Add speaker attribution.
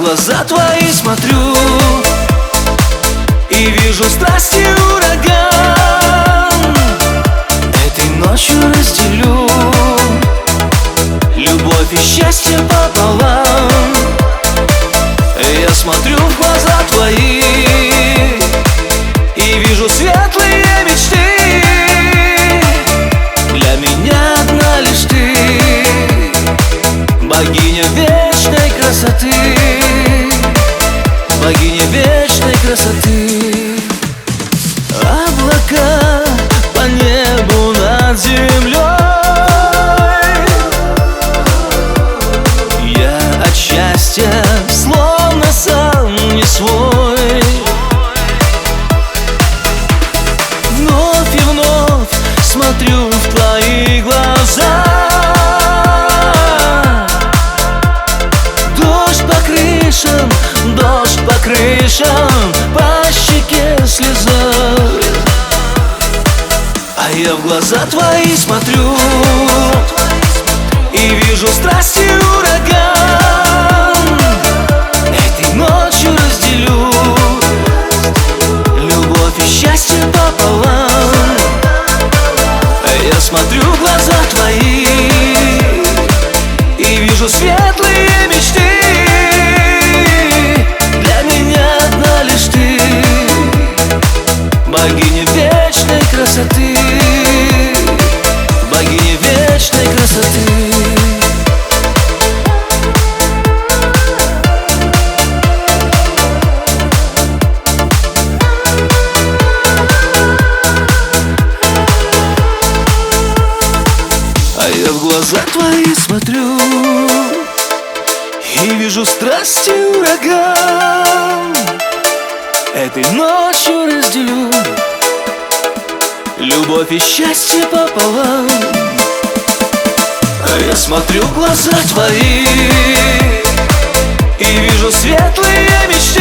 Speaker 1: глаза твои смотрю и вижу страсти ураган. Этой ночью разделю любовь и счастье пополам. Я смотрю в глаза твои и вижу светлые мечты. Для меня одна лишь ты, богиня вечной красоты, богиня вечной красоты. Облака по небу над землей, я от счастья словно сам не свой. Вновь и вновь смотрю в твои глаза. Дождь по крышам, по щеке слеза. А я в глаза твои смотрю и вижу страсти ураган. Этой ночью разделю любовь и счастье пополам. Я смотрю в глаза твои и вижу светлые мечты. Для меня одна лишь ты, богиня вечной красоты, богиня вечной красоты. Я в глаза твои смотрю и вижу страсти ураган. Этой ночью разделю любовь и счастье пополам. Я смотрю в глаза твои и вижу светлые мечты.